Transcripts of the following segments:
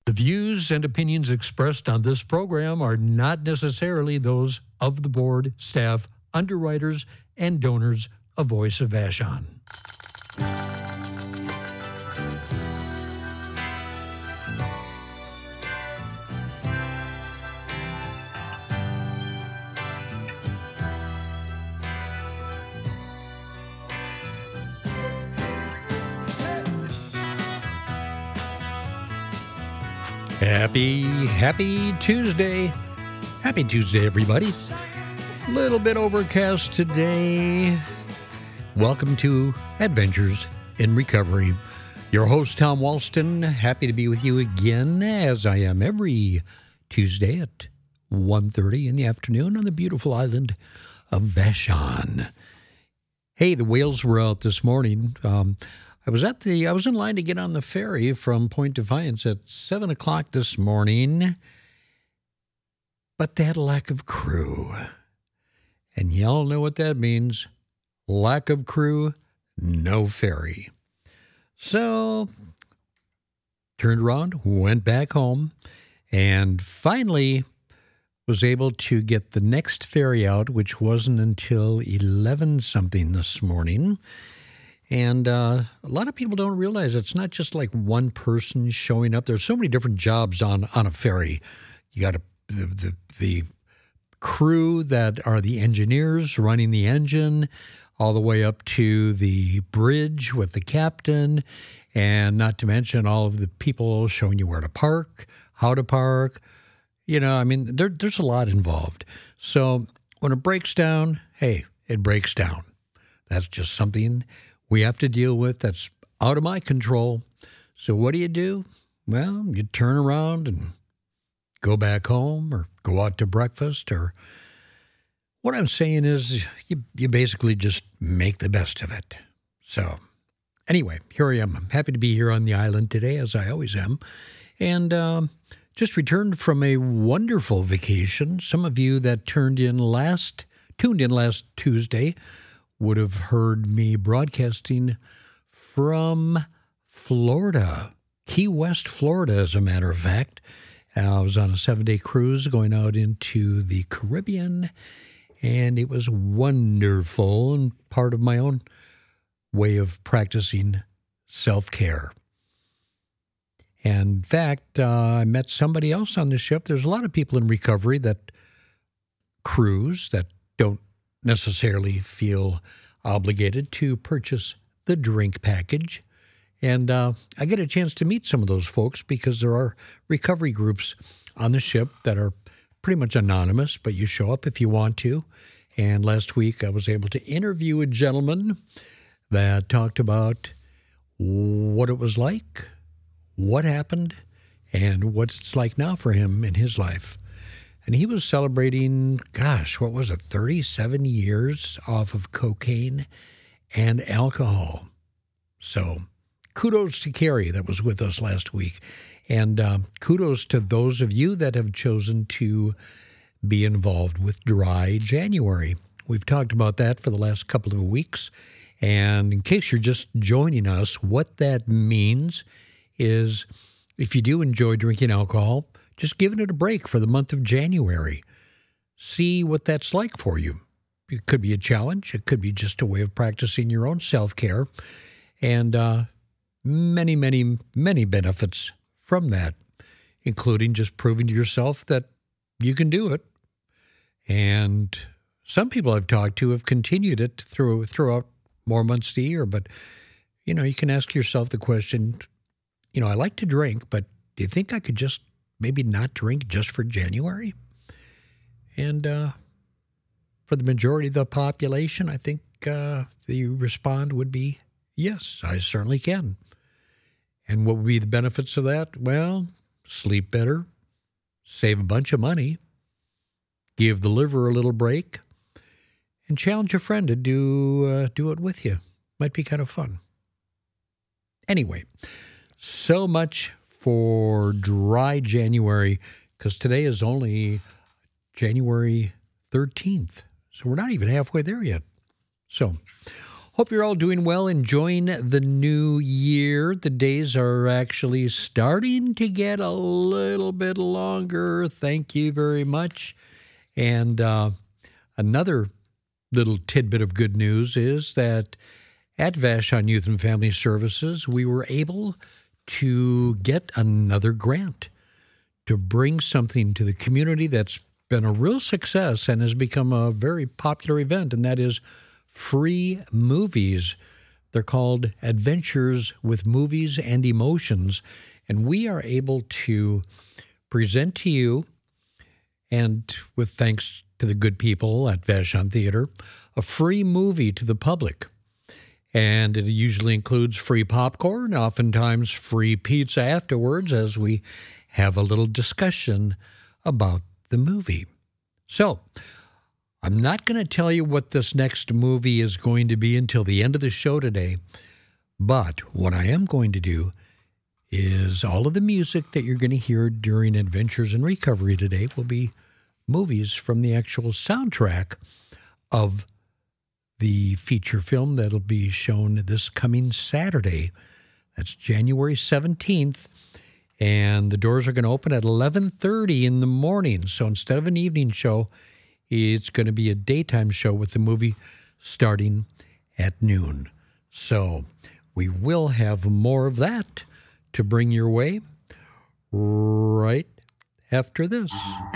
The views and opinions expressed on this program are not necessarily those of the board, staff, underwriters, and donors of Voice of Vashon. Happy Tuesday. Happy Tuesday, everybody. Little bit overcast today. Welcome to Adventures in Recovery. Your host, Tom Walston, happy to be with you again, as I am every Tuesday at 1:30 in the afternoon on the beautiful island of Vashon. Hey, the whales were out this morning. I was in line to get on the ferry from Point Defiance at 7 o'clock this morning, but they had a lack of crew. And y'all know what that means. Lack of crew, no ferry. So, turned around, went back home, and finally was able to get the next ferry out, which wasn't until 11-something this morning. And a lot of people don't realize it's not just like one person showing up. There's so many different jobs on a ferry. You got the crew that are the engineers running the engine, all the way up to the bridge with the captain, and not to mention all of the people showing you where to park, how to park. You know, I mean, there's a lot involved. So when it breaks down, hey, it breaks down. That's just something we have to deal with that's out of my control. So what do? Well, you turn around and go back home or go out to breakfast, or what I'm saying is you basically just make the best of it. So anyway, here I am. I'm happy to be here on the island today, as I always am. And just returned from a wonderful vacation. Some of you that tuned in last Tuesday would have heard me broadcasting from Florida, Key West, Florida, as a matter of fact. I was on a 7-day cruise going out into the Caribbean, and it was wonderful and part of my own way of practicing self-care. And in fact, I met somebody else on the ship. There's a lot of people in recovery that cruise that don't necessarily feel obligated to purchase the drink package. And I get a chance to meet some of those folks because there are recovery groups on the ship that are pretty much anonymous, but you show up if you want to. And last week I was able to interview a gentleman that talked about what it was like, what happened, and what it's like now for him in his life. And he was celebrating, 37 years off of cocaine and alcohol. So kudos to Carrie that was with us last week. And kudos to those of you that have chosen to be involved with Dry January. We've talked about that for the last couple of weeks. And in case you're just joining us, what that means is if you do enjoy drinking alcohol, just giving it a break for the month of January. See what that's like for you. It could be a challenge. It could be just a way of practicing your own self-care. And many, many, many benefits from that, including just proving to yourself that you can do it. And some people I've talked to have continued it throughout more months of the year. But, you know, you can ask yourself the question, you know, I like to drink, but do you think I could just maybe not drink just for January? And for the majority of the population, I think the respond would be, yes, I certainly can. And what would be the benefits of that? Well, sleep better, save a bunch of money, give the liver a little break, and challenge a friend to do it with you. Might be kind of fun. Anyway, so much for Dry January, because today is only January 13th. So we're not even halfway there yet. So Hope you're all doing well, enjoying the new year. The days are actually starting to get a little bit longer. Thank you very much. And another little tidbit of good news is that at Vashon Youth and Family Services, we were able to get another grant to bring something to the community that's been a real success and has become a very popular event, and that is free movies. They're called Adventures with Movies and Emotions, and we are able to present to you, and with thanks to the good people at Vashon Theater, a free movie to the public. And it usually includes free popcorn, oftentimes free pizza afterwards, as we have a little discussion about the movie. So, I'm not going to tell you what this next movie is going to be until the end of the show today, but what I am going to do is all of the music that you're going to hear during Adventures in Recovery today will be movies from the actual soundtrack of the feature film that'll be shown this coming Saturday. That's January 17th, and the doors are going to open at 11:30 in the morning. So instead of an evening show, it's going to be a daytime show with the movie starting at noon. So we will have more of that to bring your way right after this.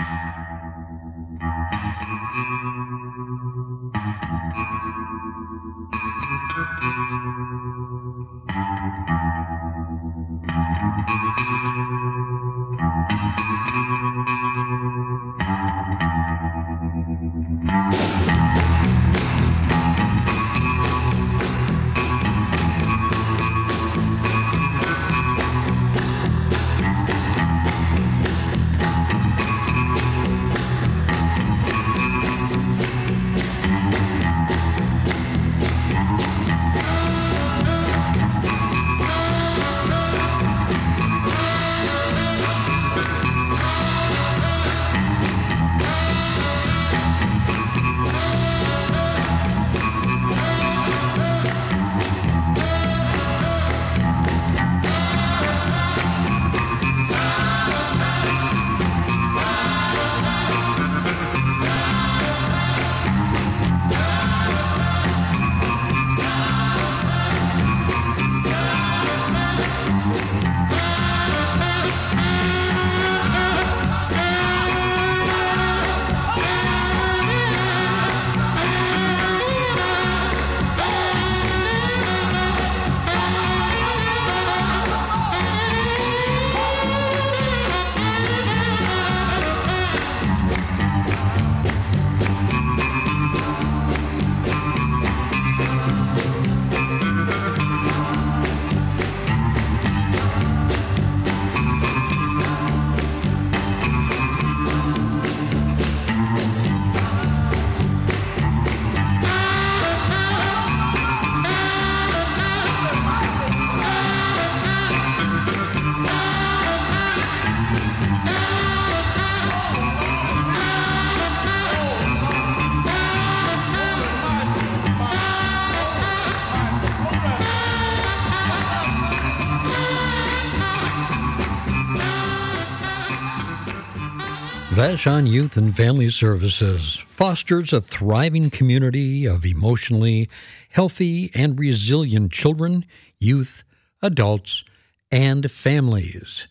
Vashon Youth and Family Services fosters a thriving community of emotionally healthy and resilient children, youth, adults, and families.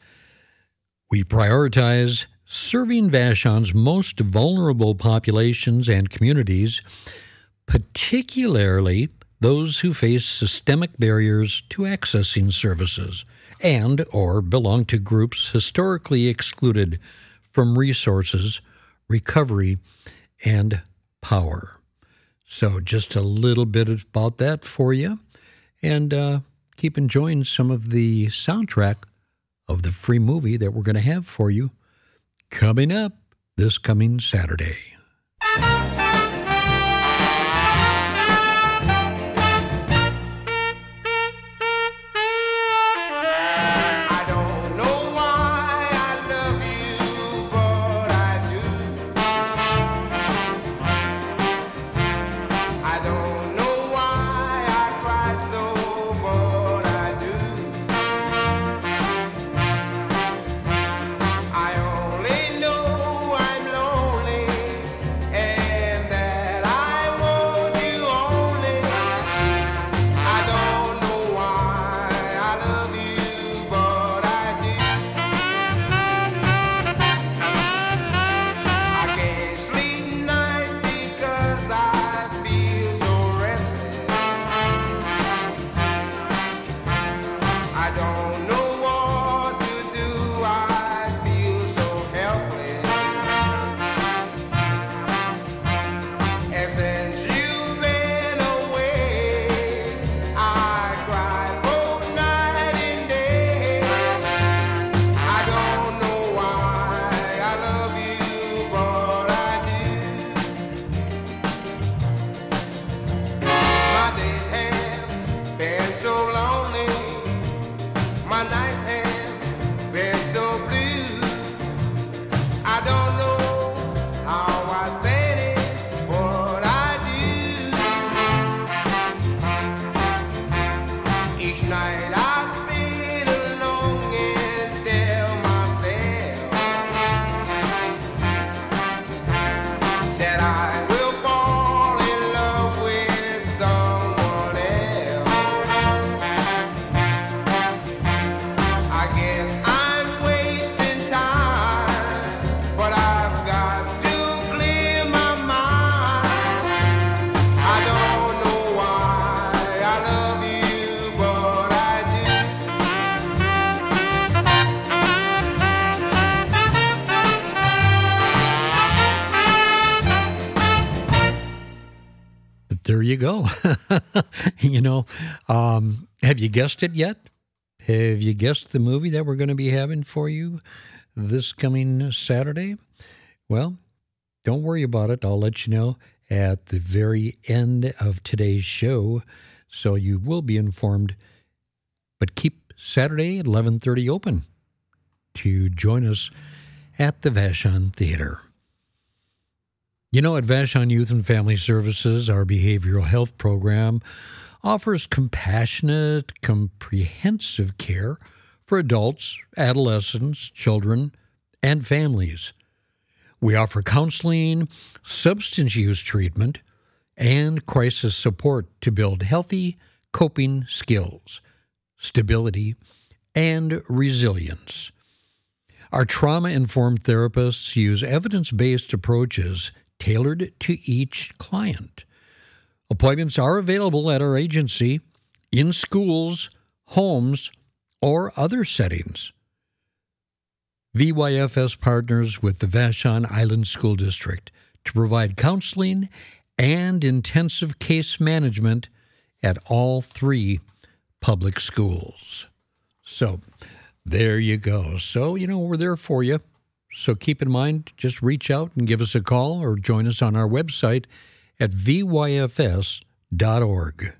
We prioritize serving Vashon's most vulnerable populations and communities, particularly those who face systemic barriers to accessing services and or belong to groups historically excluded from resources, recovery, and power. So just a little bit about that for you, and keep enjoying some of the soundtrack of the free movie that we're going to have for you coming up this coming Saturday. I don't know why you go. Have you guessed it yet? Have you guessed the movie that we're going to be having for you this coming Saturday? Well, don't worry about it. I'll let you know at the very end of today's show, so you will be informed. But keep Saturday at 11:30 open to join us at the Vashon Theater. At Vashon Youth and Family Services, our behavioral health program offers compassionate, comprehensive care for adults, adolescents, children, and families. We offer counseling, substance use treatment, and crisis support to build healthy coping skills, stability, and resilience. Our trauma-informed therapists use evidence-based approaches tailored to each client. Appointments are available at our agency, in schools, homes, or other settings. VYFS partners with the Vashon Island School District to provide counseling and intensive case management at all 3 public schools. So, there you go. So, we're there for you. So keep in mind, just reach out and give us a call or join us on our website at vyfs.org.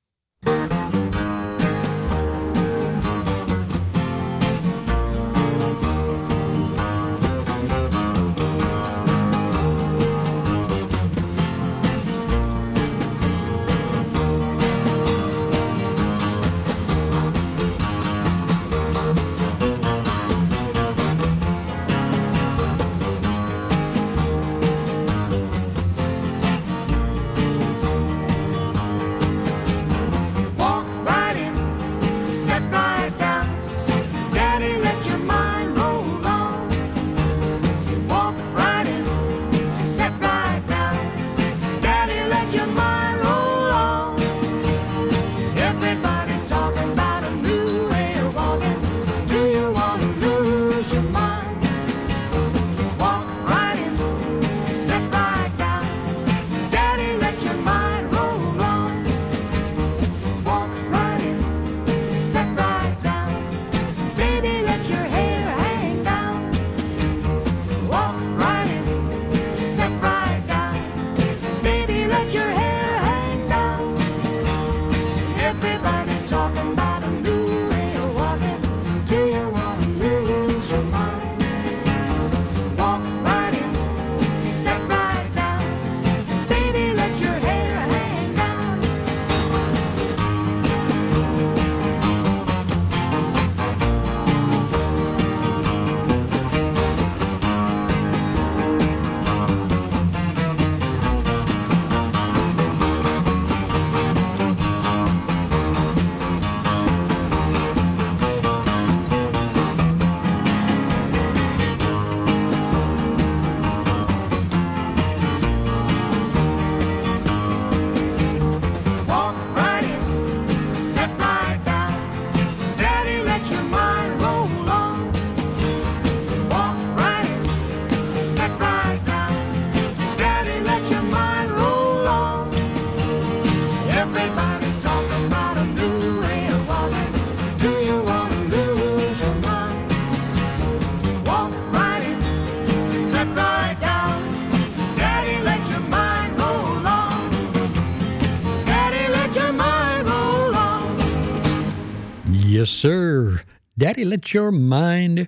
Yes, sir. Daddy, let your mind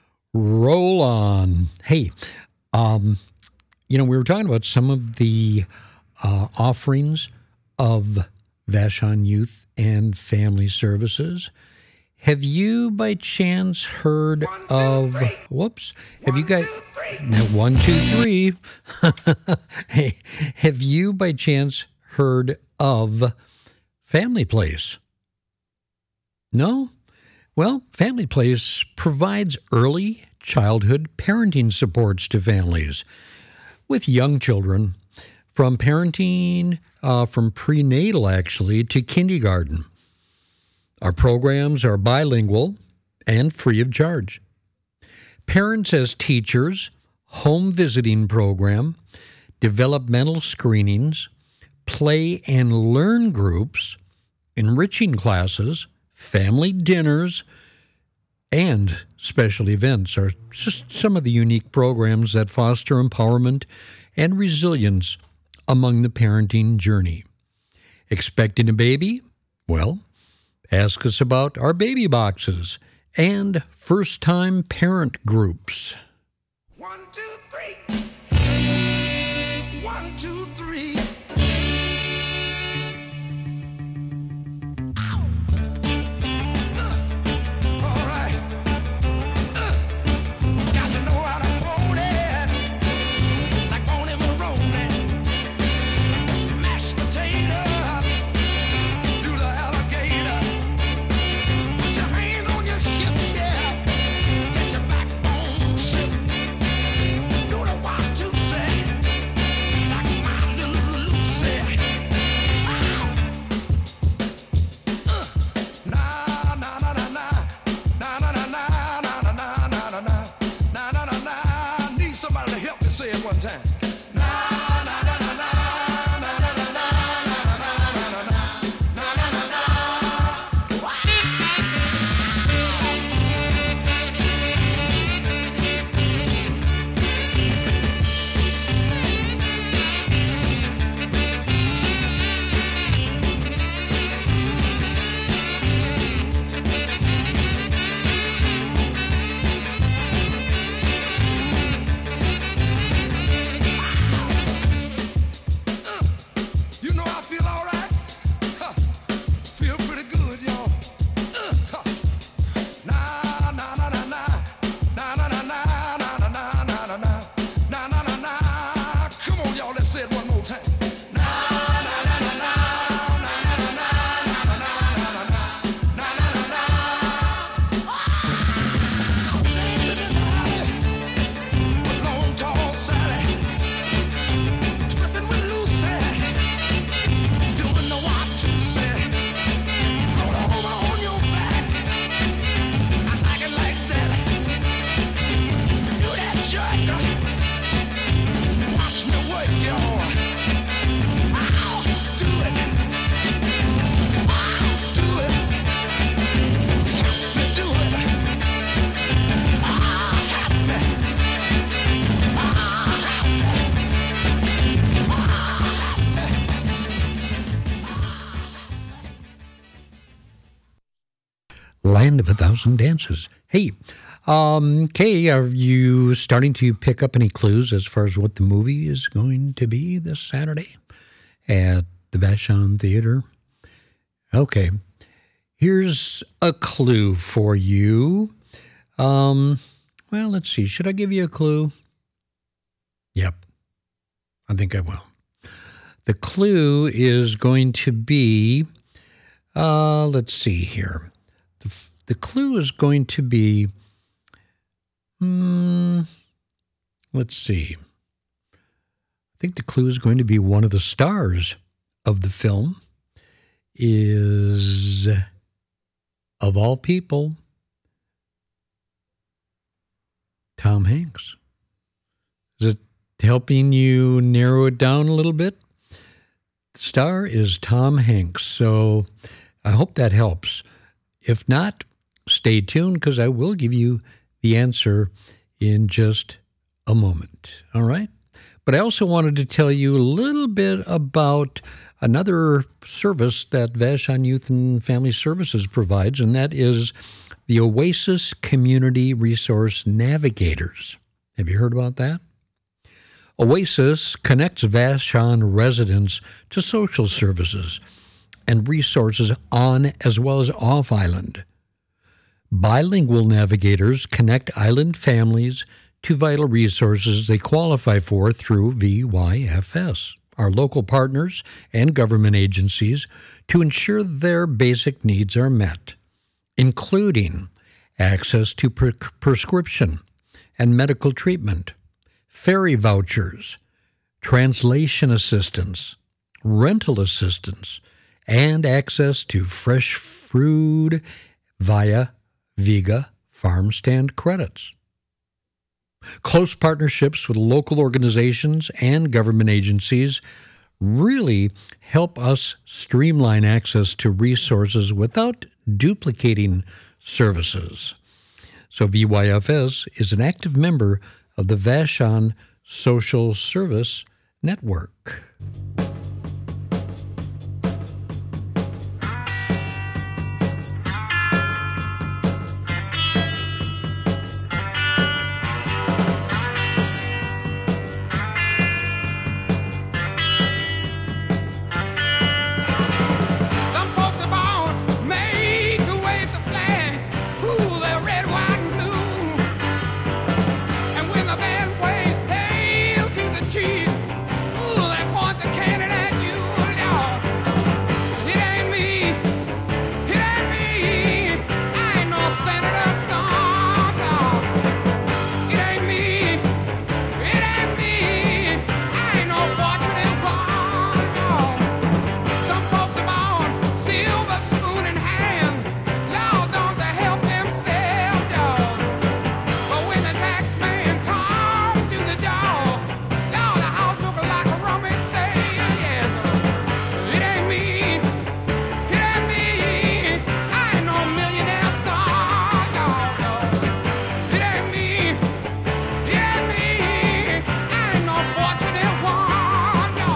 roll on. Hey, we were talking about some of the offerings of Vashon Youth and Family Services. Have you by chance heard of... Whoops. Have you guys... 1, 2, 3. Hey, have you by chance heard of Family Place? No? Well, Family Place provides early childhood parenting supports to families with young children, from parenting, from prenatal actually, to kindergarten. Our programs are bilingual and free of charge. Parents as Teachers, home visiting program, developmental screenings, play and learn groups, enriching classes, family dinners, and special events are just some of the unique programs that foster empowerment and resilience among the parenting journey. Expecting a baby? Well, ask us about our baby boxes and first-time parent groups. 1, 2, 3. 1, 2, 3. All right. Got to know how to hold it, like on him rolling. Mashed potato, do the alligator. Put your hand on your hips, yeah. Let your backbone slip. Do the 1, 2, say, like my little Lucy. Na na na na na, na na na na na na na na na na na na na. Need somebody to help me say it one time. Na na na na na, na na na na, na na na na na na na. You know I feel all right. Huh. Feel pretty good, y'all. Huh. Na na na na na, na na na na na na na na na na na na na. Come on, y'all. Let's say it one more time. Na na na na na, na na na na na na na na na na na. With long tall Sally, twisting with Lucy. Doing the 1, 2, say. Roll over on your back. I like it like that. Do that jerk. Watch me work, y'all. I'll do it. I'll do it. Help me do it. Help me. Land of a Thousand Dances. Hey, Kay, are you starting to pick up any clues as far as what the movie is going to be this Saturday at the Vashon Theater? Okay, here's a clue for you. Well, let's see. Should I give you a clue? Yep, I think I will. The clue is going to be, let's see here. The clue is going to be, let's see. I think the clue is going to be one of the stars of the film is, of all people, Tom Hanks. Is it helping you narrow it down a little bit? The star is Tom Hanks, so I hope that helps. If not, stay tuned because I will give you the answer in just a moment. All right? But I also wanted to tell you a little bit about another service that Vashon Youth and Family Services provides, and that is the Oasis Community Resource Navigators. Have you heard about that? Oasis connects Vashon residents to social services and resources on as well as off island. Bilingual navigators connect island families to vital resources they qualify for through VYFS, our local partners and government agencies, to ensure their basic needs are met, including access to prescription and medical treatment, ferry vouchers, translation assistance, rental assistance, and access to fresh food via Vega farm stand credits. Close partnerships with local organizations and government agencies really help us streamline access to resources without duplicating services. So VYFS is an active member of the Vashon Social Service Network. Some folks are born made to wave the flag. Ooh, they're red, white, and blue. And when the band plays "Hail to the Chief," ooh, they point the cannon at you. Lord, it ain't me. It ain't me. I ain't no senator's son. It ain't me. It ain't me. I ain't no fortunate one. No. Some folks are born silver spoon in hand. Lord, don't they help themselves, dog? But when the tax man comes to the door, Lord, the house looking like a rummage sale, yes. It ain't me. It ain't me. I ain't no millionaire son, no, no. It ain't me. It ain't me. I ain't no fortunate one, no.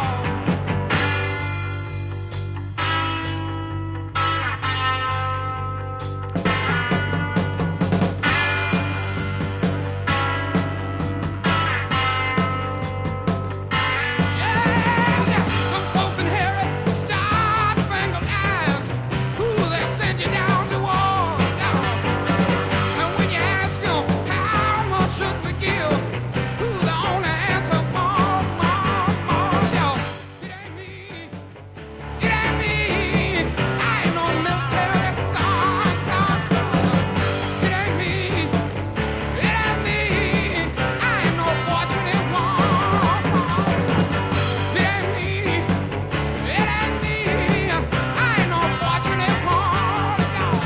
Yeah, some folks inherit star-spangled eyes. Ooh, they send you down to war. And when you ask them how much should we give, ooh, the only answer, more. Yo, it ain't me. It ain't me. I ain't no military son. It ain't me. It ain't me. I ain't no fortunate one. It ain't me. It ain't me. I ain't no fortunate one.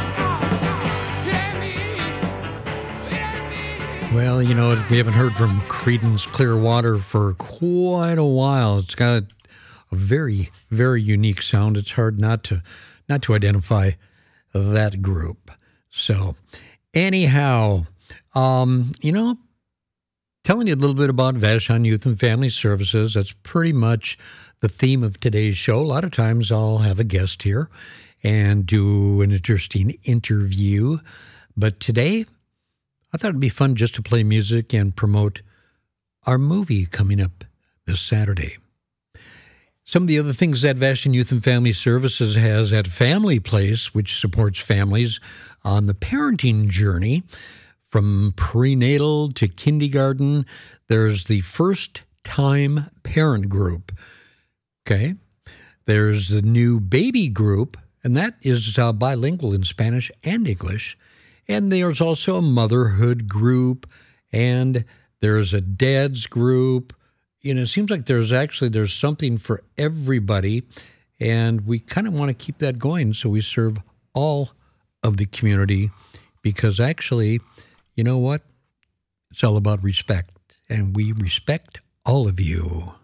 No. It ain't me. It ain't me. Well, you know, we haven't heard from Creedence Clearwater for quite a while. It's got a very, very unique sound. It's hard not to identify that group. So, anyhow, you know, telling you a little bit about Vashon Youth and Family Services. That's pretty much the theme of today's show. A lot of times I'll have a guest here and do an interesting interview. But today, I thought it'd be fun just to play music and promote our movie coming up this Saturday. Some of the other things that Vashon Youth and Family Services has at Family Place, which supports families on the parenting journey from prenatal to kindergarten. There's the First Time Parent Group. Okay. There's the new Baby Group, and that is bilingual in Spanish and English. And there's also a Motherhood Group, and there's a Dad's Group. You know, it seems like there's something for everybody, and we kind of want to keep that going so we serve all of the community, because actually, you know what? It's all about respect, and we respect all of you.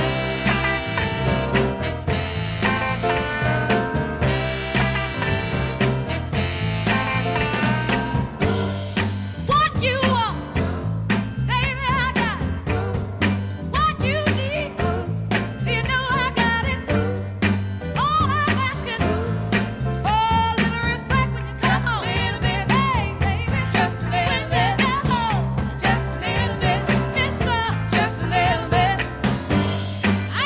What you want, baby, I got it. What you need, you know I got it. All I'm asking is for a little respect when you come home. Just a little bit, hey, baby, just a little bit. Just a little bit, mister, just a little bit.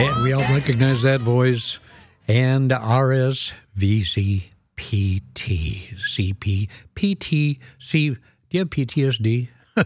And we all recognize that voice. And RSVCPT. CPPT. Do you have PTSD?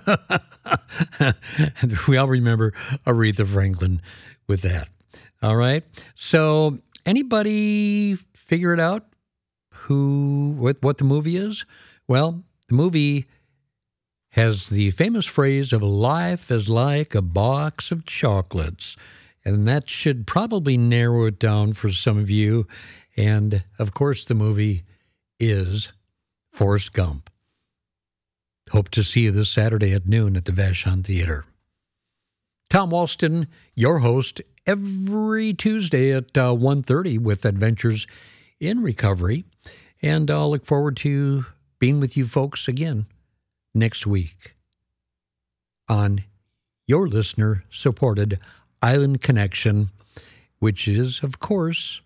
We all remember Aretha Franklin with that. All right. So anybody figure it out what the movie is? Well, the movie has the famous phrase of life is like a box of chocolates. And that should probably narrow it down for some of you. And, of course, the movie is Forrest Gump. Hope to see you this Saturday at noon at the Vashon Theater. Tom Walston, your host, every Tuesday at 1:30 with Adventures in Recovery. And I'll look forward to being with you folks again next week on your listener-supported Island Connection, which is, of course,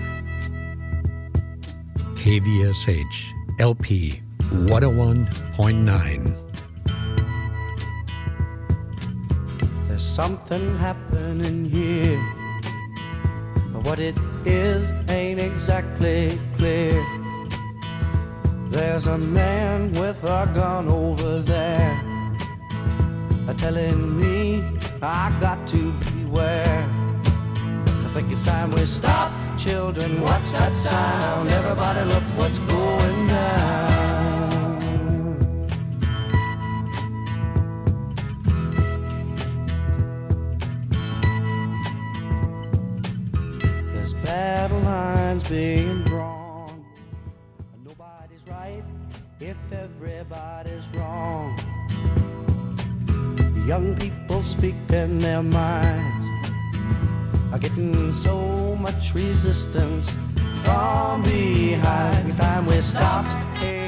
KVSH LP 101.9. There's something happening here, but what it is ain't exactly clear. There's a man with a gun over there, telling me I got to beware. I think it's time we stop, children. What's that sound? Everybody look what's going down. There's battle lines being drawn. Nobody's right if everybody's wrong. Young people speaking their minds are getting so much resistance from behind. Every time we stop, hey,